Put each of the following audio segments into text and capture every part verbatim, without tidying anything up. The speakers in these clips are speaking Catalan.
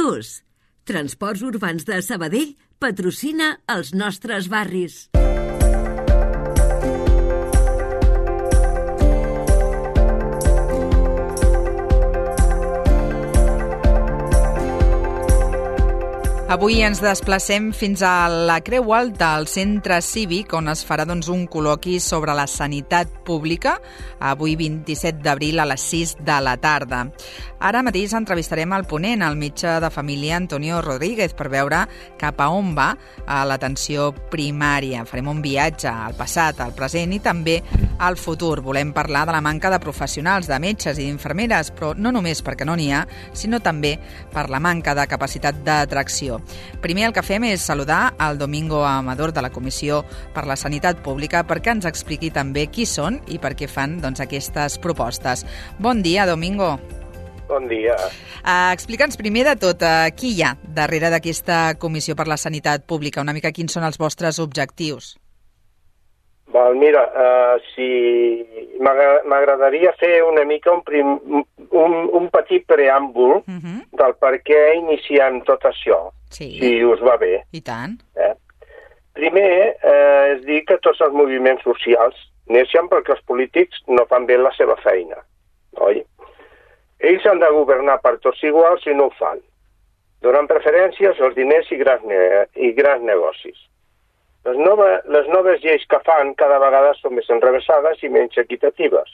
Autobús. Transports Urbans de Sabadell patrocina els nostres barris. Avui ens desplacem fins a la Creu Alta, al centre cívic, on es farà doncs, un col·loqui sobre la sanitat pública, avui vint-i-set d'abril a les sis de la tarda. Ara mateix entrevistarem el ponent, el metge de família Antonio Rodríguez, per veure cap a on va a l'atenció primària. Farem un viatge al passat, al present i també al futur. Volem parlar de la manca de professionals, de metges i d'infermeres, però no només perquè no n'hi ha, sinó també per la manca de capacitat d'atracció. Primer el que fem és saludar al Domingo Amador de la Comissió per la Sanitat Pública perquè ens expliqui també qui són i per què fan doncs, aquestes propostes. Bon dia, Domingo. Bon dia. Uh, Explica'ns primer de tot uh, qui hi ha darrere d'aquesta Comissió per la Sanitat Pública, una mica quins són els vostres objectius. Val, mira, uh, si m'agradaria fer una mica un, prim, un, un petit preàmbul uh-huh. del per què iniciem tot això, sí. Si us va bé. I tant. Eh? Primer, eh, és dir que tots els moviments socials neixen perquè els polítics no fan bé la seva feina, oi? Ells han de governar per tots iguals i no ho fan. Donen preferències als diners i grans, ne- i grans negocis. Les, nova, les noves lleis que fan cada vegada són més enrevessades i menys equitatives.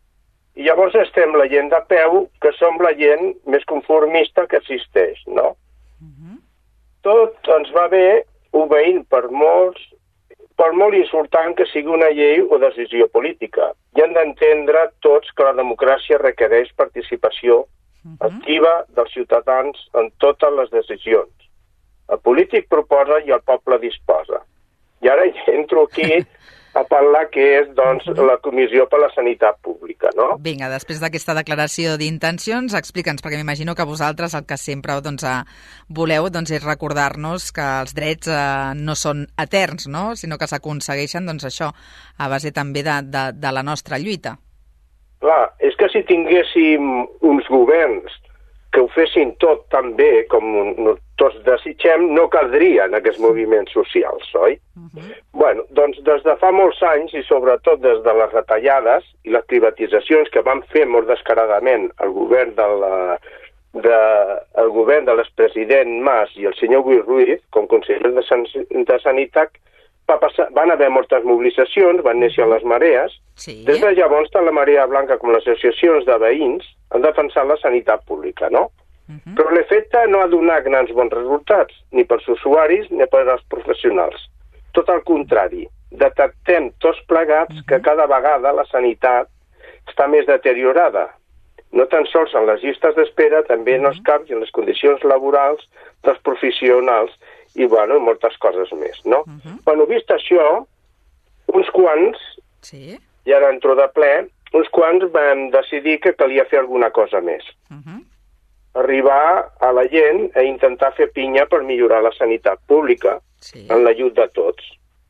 I llavors estem la gent de peu, que som la gent més conformista que existeix, no? Uh-huh. Tot ens va bé obeint per molts, per molt insultant que sigui una llei o decisió política. I hem d'entendre tots que la democràcia requereix participació uh-huh. activa dels ciutadans en totes les decisions. El polític proposa i el poble disposa. I ara entro aquí a parlar què és doncs, la Comissió per la Sanitat Pública, no? Vinga, després d'aquesta declaració d'intencions, explica'ns, perquè m'imagino que vosaltres el que sempre doncs, voleu doncs, és recordar-nos que els drets eh, no són eterns, no? Sinó que s'aconsegueixen doncs, això a base també de, de, de la nostra lluita. Clar, és que si tinguéssim uns governs que ho fessin tot tan bé com tots desitgem, no caldrien aquests moviments socials, oi? Uh-huh. Bueno, doncs des de fa molts anys, i sobretot des de les retallades i les privatitzacions que van fer molt descaradament el govern de la, de, el govern de l'expresident Mas i el senyor Boi Ruiz, com consellers de, San, de Sanitat, va passar, van haver moltes mobilitzacions, van néixer les marees. Sí. Des de llavors, tant la Marea Blanca com les associacions de veïns han defensat la sanitat pública, no? Uh-huh. Però l'efecte no ha donat grans bons resultats, ni pels usuaris ni per als professionals. Tot el contrari, detectem tots plegats uh-huh. que cada vegada la sanitat està més deteriorada. No tan sols en les llistes d'espera, també en els caps i en les condicions laborals dels professionals i, bueno, moltes coses més, no? Uh-huh. Bueno, vist això, uns quants, sí. I ara entro de ple, uns quants vam decidir que calia fer alguna cosa més. Uh-huh. Arribar a la gent a intentar fer pinya per millorar la sanitat pública, sí. En l'ajut de tots.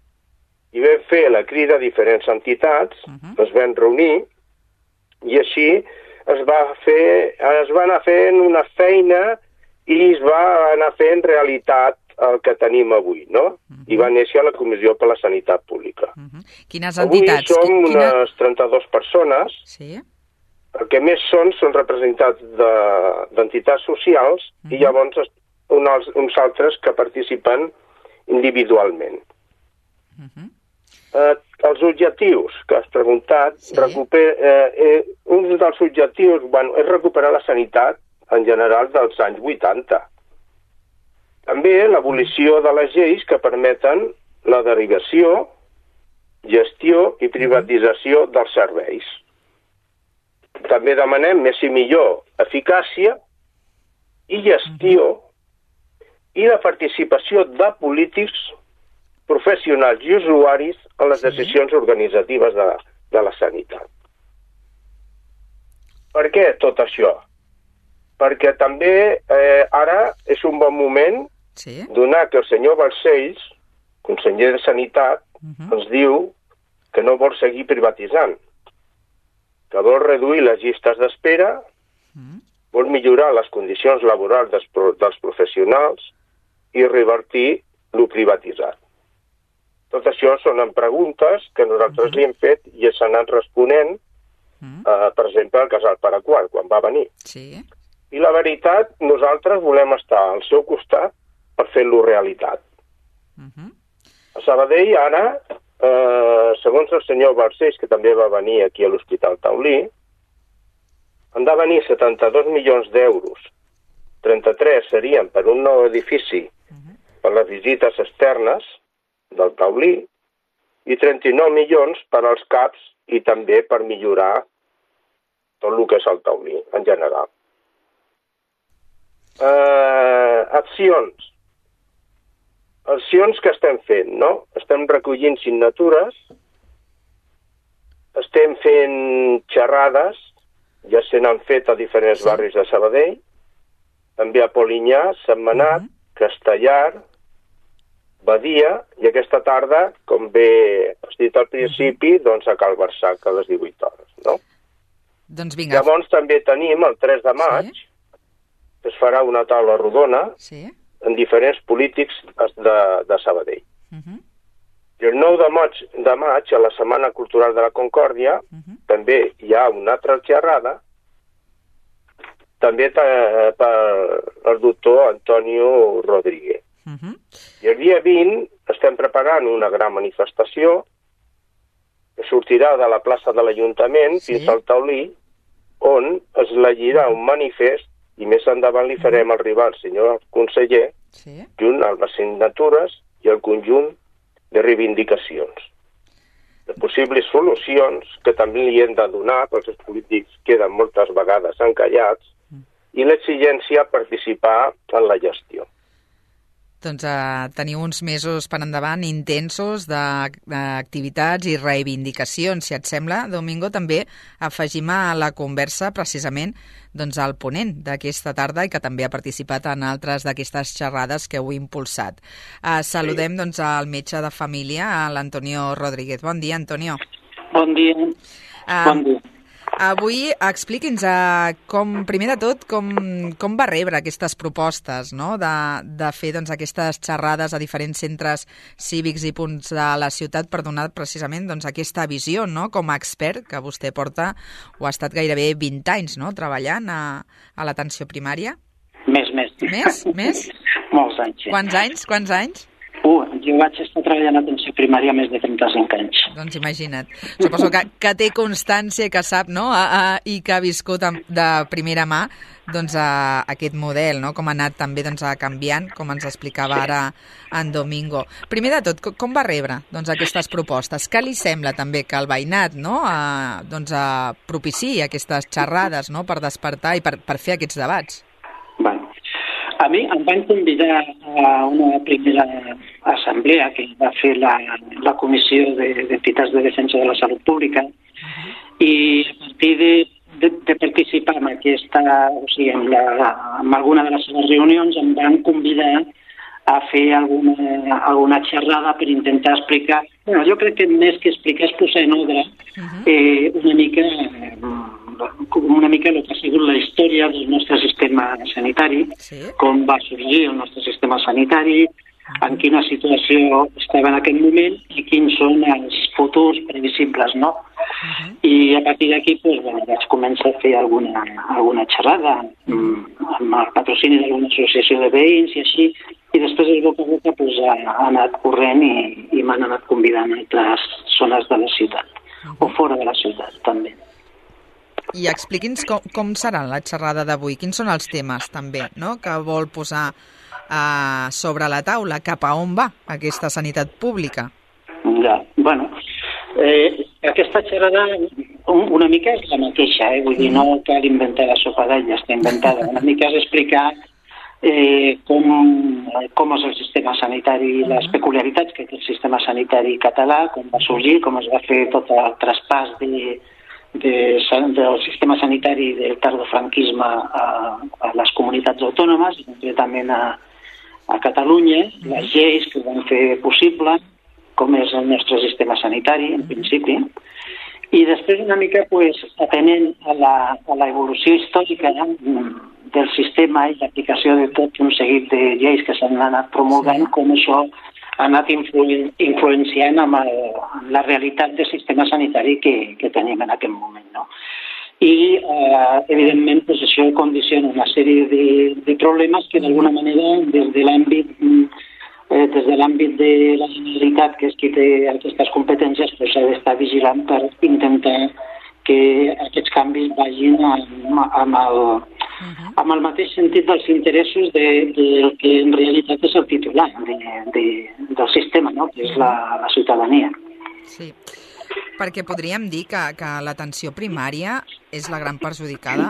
I vam fer la crida a diferents entitats, uh-huh. Es vam reunir, i així es va fer, es va anar fent una feina i es va anar fent realitat el que tenim avui, no? Uh-huh. I va néixer la Comissió per la Sanitat Pública. Uh-huh. Quines entitats? Avui som Quina... unes trenta-dues persones. Sí. El que més són són representats d'entitats socials uh-huh. i llavors uns, uns altres que participen individualment. Uh-huh. Eh, els objectius que has preguntat, sí. recuper, eh, eh, un dels objectius bueno, és recuperar la sanitat en general dels anys vuitanta. També l'abolició de les lleis que permeten la derivació, gestió i privatització dels serveis. També demanem més i millor eficàcia i gestió i la participació de polítics, professionals i usuaris en les decisions organitzatives de la, de la sanitat. Per què tot això? Perquè també eh, ara és un bon moment sí. Donar que el senyor Balcells, conseller de Sanitat, uh-huh. ens diu que no vol seguir privatitzant, que vol reduir les llistes d'espera uh-huh. vol millorar les condicions laborals dels, dels professionals i revertir lo privatitzat. Tot això són preguntes que nosaltres li hem fet i s'han anat responent, eh, per exemple, al casal Paraquat, quan va venir. Sí. I la veritat, nosaltres volem estar al seu costat per fer-lo realitat. Uh-huh. A Sabadell, ara, eh, segons el senyor Balcells, que també va venir aquí a l'Hospital Taulí, han de venir setanta-dos milions d'euros. trenta-tres serien per un nou edifici per les visites externes del Taulí i trenta-nou milions per als CAPs i també per millorar tot el que és el Taulí, en general. Eh, accions. Accions que estem fent, no? Estem recollint signatures, estem fent xerrades, ja se n'han fet a diferents sí. barris de Sabadell, també a Polinyà, Sentmenat, uh-huh. Castellar, Badia, i aquesta tarda, com bé has dit al principi, uh-huh. doncs a Cal Barsac a les divuit hores, no? Doncs vinga. Llavors també tenim el tres de maig, sí. que es farà una taula rodona sí. en diferents polítics de, de Sabadell. Uh-huh. I el nou de maig, de maig, a la Setmana Cultural de la Concòrdia, uh-huh. també hi ha una altra xerrada, també per el doctor Antonio Rodríguez. Uh-huh. I el dia vint estem preparant una gran manifestació que sortirà de la plaça de l'Ajuntament sí. fins al Taulí, on es llegirà un manifest i més endavant li farem uh-huh. arribar al senyor conseller sí. junt amb les signatures i el conjunt de reivindicacions, de possibles solucions que també li hem de donar, perquè els polítics queden moltes vegades encallats, i l'exigència a participar en la gestió. Doncs uh, teniu uns mesos per endavant intensos d'activitats i reivindicacions. Si et sembla, Domingo, també afegim a la conversa precisament doncs, el ponent d'aquesta tarda i que també ha participat en altres d'aquestes xerrades que heu impulsat. Uh, saludem sí. doncs, al metge de família, l'Antonio Rodríguez. Bon dia, Antonio. Bon dia. Uh, bon dia. Avui expliqui'ns, uh, com, primer de tot, com, com va rebre aquestes propostes, no?, de, de fer doncs, aquestes xerrades a diferents centres cívics i punts de la ciutat per donar precisament doncs, aquesta visió, no?, com a expert, que vostè porta o ha estat gairebé vint anys, no?, treballant a, a l'atenció primària. Més, més. Més? Més? Molts anys. Sí. Quants anys? Quants anys? Uh, jo vaig estar treballant a atenció primària més de trenta-cinc anys. Doncs imagina't. Suposo que, que té constància, que sap, no?, a, a, i que ha viscut de primera mà doncs, a, aquest model, no?, com ha anat també doncs, a canviant, com ens explicava sí. ara en Domingo. Primer de tot, com va rebre doncs, aquestes propostes? Què li sembla també que el veïnat, no?, a, doncs, a propiciï aquestes xerrades, no?, per despertar i per, per fer aquests debats? Bueno, a mi em van convidar a una primera assemblea que va fer la, la Comissió d'Entitats de Defensa de la Salut Pública uh-huh. i a partir de, de, de participar en aquesta, o sigui, en, la, en alguna de les seves reunions em van convidar a fer alguna, alguna xerrada per intentar explicar, bueno, jo crec que més que explicar és posar en ordre uh-huh. eh, una mica una mica el que ha sigut la història del nostre sistema sanitari, sí. com va sorgir el nostre sistema sanitari, en quina situació estava en aquell moment i quins són els futurs previsibles, no? Uh-huh. I a partir d'aquí pues, bueno, vaig començar a fer alguna, alguna xerrada amb el patrocini d'alguna associació de veïns i així, i després el boca a boca pues, ha, ha anat corrent i, i m'han anat convidant a altres zones de la ciutat, uh-huh. o fora de la ciutat també. I expliqui'ns com, com serà la xerrada d'avui, quins són els temes també, no?, que vol posar uh, sobre la taula, cap a on va aquesta sanitat pública. Ja, bueno, eh, aquesta xerrada una mica és la mateixa, eh? Vull dir, no cal inventar la sopa d'ella, està inventada, una mica és explicar eh, com, com és el sistema sanitari, les peculiaritats que té el sistema sanitari català, com va sorgir, com es va fer tot el traspàs de De, del sistema sanitari del tardofranquisme a, a les comunitats autònomes, concretament a, a Catalunya, les lleis que ho van fer possible, com és el nostre sistema sanitari, en principi, I després una mica pues, atenent a la, a la evolució històrica del sistema i l'aplicació de tot un seguit de lleis que s'han anat promulgant, com això ha anat influ influenciant amb, el, amb la realitat del sistema sanitari que, que tenim en aquest moment, no? I, eh, evidentment, pues, això condiciona una sèrie de, de problemes que, d'alguna manera, des de l'àmbit eh, des de l'àmbit de la Generalitat, que és qui té aquestes competències, pues, s'ha d'estar vigilant per intentar que aquests canvis vagin amb, amb, el, amb el mateix sentit dels interessos de, de, del que en realitat és el titular de, de, del sistema, no? Que és la, la ciutadania. Sí, perquè podríem dir que, que l'atenció primària és la gran perjudicada?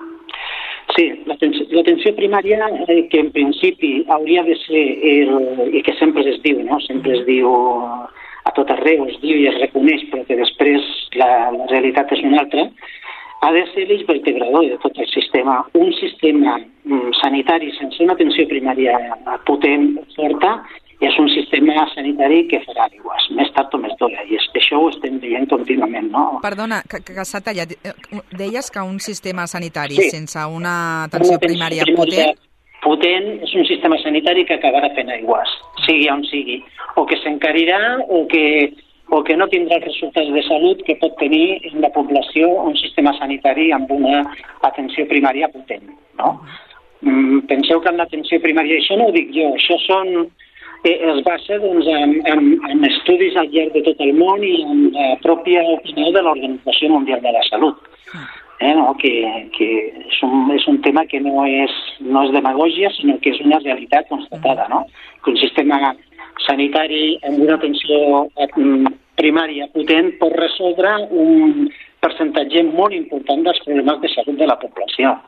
Sí, l'atenció primària, eh, que en principi hauria de ser, el, i que sempre es diu, no? Sempre es diu a tot arreu, es diu i es reconeix, però que després la, la realitat és una altra, ha de ser l'eix vertebrador de tot el sistema. Un sistema mm, sanitari sense una atenció primària potent, forta, és un sistema sanitari que farà aigües, més tard o més d'hora, i això ho estem veient contínuament, no? Perdona, que, que s'ha tallat. Deies que un sistema sanitari sí. sense una atenció una primària potent... Potent és un sistema sanitari que acabarà fent aigües, sigui on sigui, o que s'encarirà o que, o que no tindrà els resultats de salut que pot tenir en la població un sistema sanitari amb una atenció primària potent, no? Mm, penseu que en l'atenció primària, això no ho dic jo, això són... es basa doncs, en, en, en estudis al llarg de tot el món i en la pròpia opinió de l'Organització Mundial de la Salut. Eh, no? que, que és, un, és un tema que no és, no és demagògia, sinó que és una realitat constatada, no? Que un sistema sanitari amb una atenció primària potent pot resoldre un percentatge molt important dels problemes de salut de la població.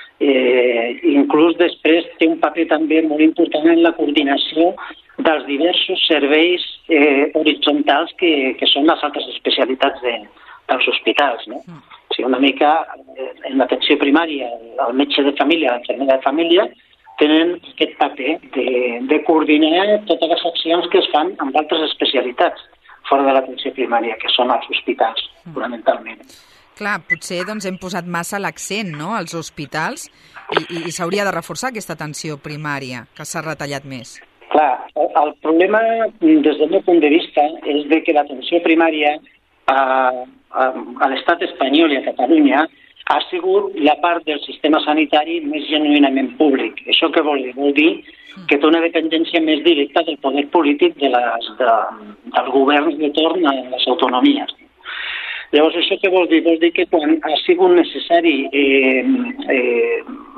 Eh, inclús després té un paper també molt important en la coordinació dels diversos serveis eh, horitzontals que, que són les altres especialitats de, dels hospitals, no? O sigui, una mica eh, en l'atenció primària, el metge de família, l'infermera de família, tenen aquest paper de, de coordinar totes les accions que es fan amb altres especialitats fora de l'atenció primària, que són els hospitals, fonamentalment. Clar, potser doncs, hem posat massa l'accent, no?, als hospitals i, i, i s'hauria de reforçar aquesta atenció primària, que s'ha retallat més. Clar, el, el problema, des del meu punt de vista, és de que l'atenció primària a, a, a l'estat espanyol i a Catalunya ha sigut la part del sistema sanitari més genuïnament públic. Això què vol dir? Vol dir que té una dependència més directa del poder polític de les, de, del govern de torn a les autonomies. Llavors, això què vol dir? Vol dir que quan ha sigut necessari eh, eh,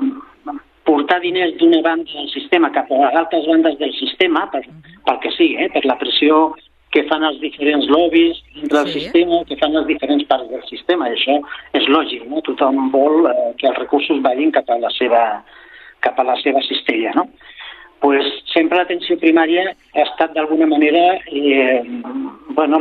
portar diners d'una banda del sistema cap a altres bandes del sistema, per, pel que sigui, eh, per la pressió que fan els diferents lobbies dintre del sí. sistema, que fan les diferents parts del sistema, i això és lògic, no? Tothom vol eh, que els recursos vagin cap a la seva, cap a la seva cistella, no? Pues sempre l'atenció primària ha estat d'alguna manera eh, bueno,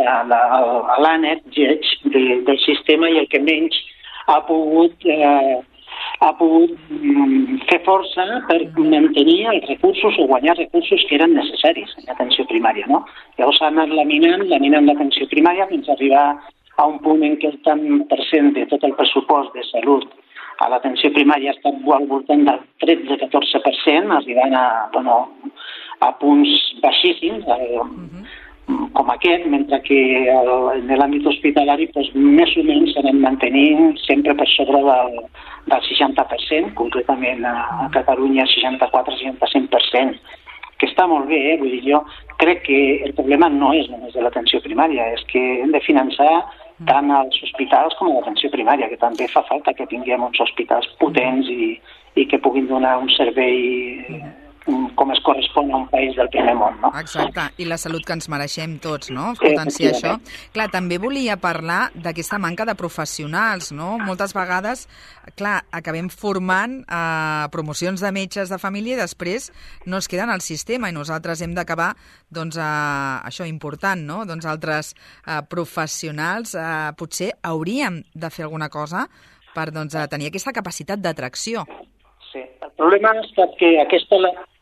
l'ànec lleig de, del sistema i el que menys ha pogut, eh, ha pogut mm, fer força per mantenir els recursos o guanyar recursos que eren necessaris en l'atenció primària, no? Llavors s'ha anat laminant, laminant l'atenció primària fins a arribar a un punt en què el tant per cent de tot el pressupost de salut a l'atenció primària ha estat al voltant del tretze a catorze per cent, arribant a, bueno, a punts baixíssims, eh, uh-huh. com aquest, mentre que el, en l'àmbit hospitalari pues, més o menys s'anem mantenint sempre per sobre del, del seixanta per cent, concretament a, a Catalunya seixanta-quatre a seixanta-cinc per cent, que està molt bé, eh? Vull dir, jo crec que el problema no és només de l'atenció primària, és que hem de finançar tant als hospitals com a l'atenció primària, que també fa falta que tinguem uns hospitals potents i, i que puguin donar un servei com es correspon a un país del primer món, no? Exacte, i la salut que ens mereixem tots, no? Potenciar això. Clar, també volia parlar d'aquesta manca de professionals, no? Moltes vegades, clar, acabem formant eh, promocions de metges de família i després no es queden al sistema i nosaltres hem d'acabar, doncs, eh, això important, no? Doncs altres eh, professionals eh, potser hauríem de fer alguna cosa per doncs, tenir aquesta capacitat d'atracció. Sí, el problema ha estat que aquesta...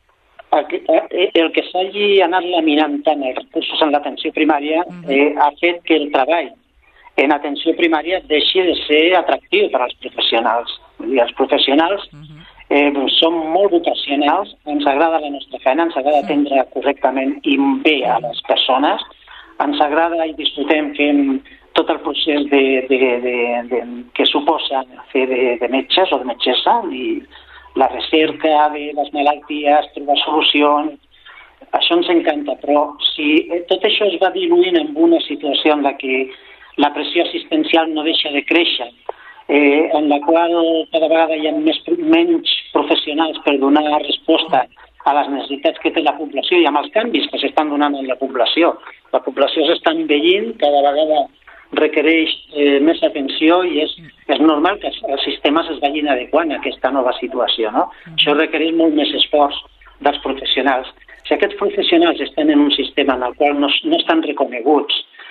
el que s'hagi anat laminant tant els recursos en l'atenció primària uh-huh. eh, ha fet que el treball en atenció primària deixi de ser atractiu per als professionals. Vull dir, els professionals eh, som molt vocacionals, ens agrada la nostra feina, ens agrada atendre correctament i bé a les persones, ens agrada i disfrutem fent tot el procés de, de, de, de, que suposa fer de, de metges o de metgessa, i la recerca de les malalties, trobar solucions. Això ens encanta, però si tot això es va diluint en una situació en la que la pressió assistencial no deixa de créixer, eh, en la qual cada vegada hi ha més, menys professionals per donar resposta a les necessitats que té la població i amb els canvis que s'estan donant en la població. La població s'està envellint, cada vegada requereix eh, més atenció i és, és normal que els sistemes es vagin adequant a aquesta nova situació, no? Mm-hmm. Això requereix molt més esforç dels professionals. Si aquests professionals estan en un sistema en el qual no, no estan reconeguts,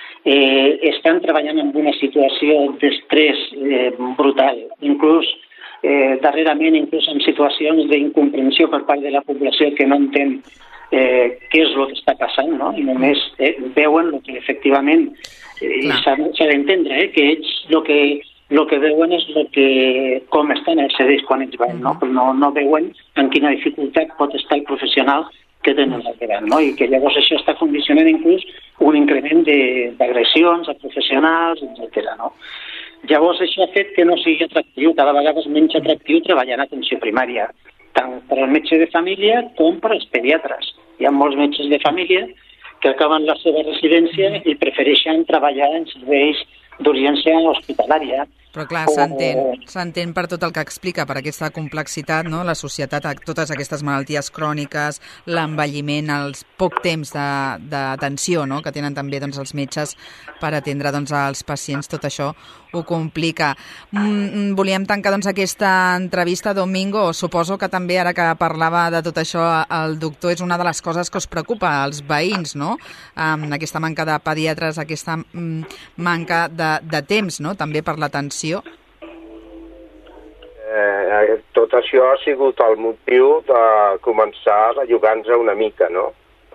eh, estan treballant en una situació d'estrès eh, brutal, inclús eh, darrerament inclús en situacions d'incomprensió per part de la població que no entén eh, què és el que està passant, no? I només eh, veuen el que efectivament eh, s'ha d'entendre, eh, que ells el que, lo que veuen és lo que, com estan els sedents quan ells van, no? Però no, no veuen en quina dificultat pot estar el professional que tenen al davant, no? I que llavors això està condicionant inclús un increment d'agressions a professionals, etcètera, no? Llavors això ha fet que no sigui atractiu, cada vegada és menys atractiu treballar en atenció primària, tant per al metge de família com per als pediatres. Hi ha molts metges de família que acaben la seva residència i prefereixen treballar en serveis d'urgència hospitalària. Però clar, s'entén, s'entén per tot el que explica, per aquesta complexitat, no? La societat, totes aquestes malalties cròniques, l'envelliment, el poc temps d'atenció, no? Que tenen també doncs, els metges per atendre doncs, els pacients, tot això ho complica. Mm, volíem tancar doncs, aquesta entrevista, Domingo. Suposo que també, ara que parlava de tot això, el doctor, és una de les coses que us preocupa als veïns, no? Um, aquesta manca de pediatres, aquesta um, manca de, de temps, no? També per l'atenció. Eh, tot això ha sigut el motiu de començar a bellugar-nos una mica, no?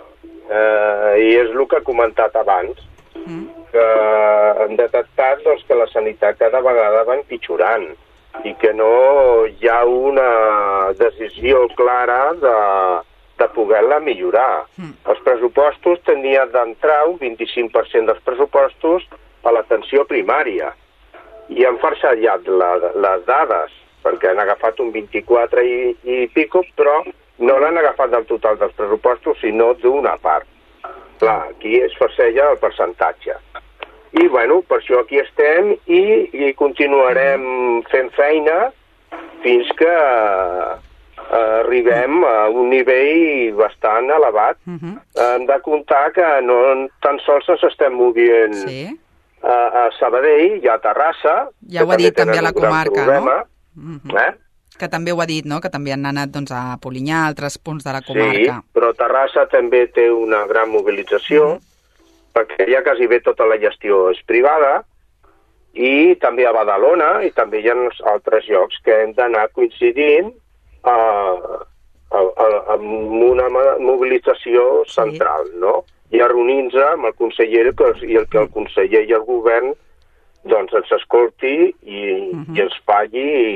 Eh, I és el que he comentat abans, mm. que hem detectat doncs, que la sanitat cada vegada va empitjorant i que no hi ha una decisió clara de, de poder-la millorar. Mm. Els pressupostos tenien d'entrar un vint-i-cinc per cent dels pressupostos a l'atenció primària. I han farcellat la, les dades, perquè han agafat un vint-i-quatre i, i pico, però no l'han agafat del total dels pressupostos, sinó d'una part. Clar, aquí es farcella el percentatge. I, bueno, per això aquí estem i, i continuarem fent feina fins que eh, arribem a un nivell bastant elevat. Uh-huh. Hem de comptar que no tan sols ens estem movent... Sí. A, a Sabadell i a Terrassa. Ja ho ha dit també a la comarca, no? Mm-hmm. Eh? Que també ho ha dit, no? Que també han anat doncs, a Polinyà, a altres punts de la comarca. Sí, però Terrassa també té una gran mobilització, mm-hmm. perquè ja quasi bé tota la gestió és privada, i també a Badalona, i també hi ha altres llocs que hem d'anar coincidint a, a, a, amb una mobilització central, sí. No? I a reunir-nos amb el conseller i el que el conseller i el govern doncs ens escolti i, uh-huh. i ens pagui i,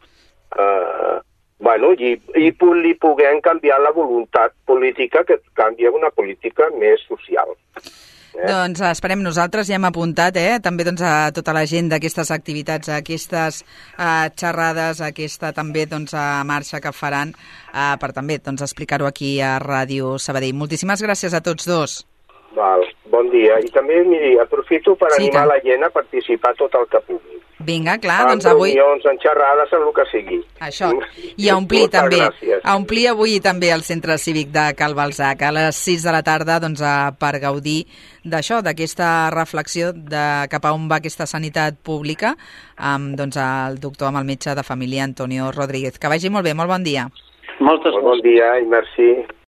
eh, bueno, i, i li puguem canviar la voluntat política que canvia una política més social. Eh? Doncs esperem nosaltres, ja hem apuntat eh? també doncs, a tota la gent d'aquestes activitats, a aquestes uh, xerrades, a aquesta també doncs, a marxa que faran uh, per també doncs, explicar-ho aquí a Ràdio Sabadell. Moltíssimes gràcies a tots dos. Val, bon dia. I també, miri, aprofito per sí, animar que... la gent a participar tot el que pugui. Vinga, clar, en doncs avui... En reunions, en xerrades, en el que sigui. Això, i a omplir Moltes també, gràcies. a omplir avui també el Centre Cívic de Cal Balzac a les sis de la tarda doncs, a, per gaudir d'això, d'aquesta reflexió de cap a on va aquesta sanitat pública amb doncs, el doctor, amb el metge de família Antonio Rodríguez. Que vagi molt bé, molt bon dia. Moltes molt bon dia i merci.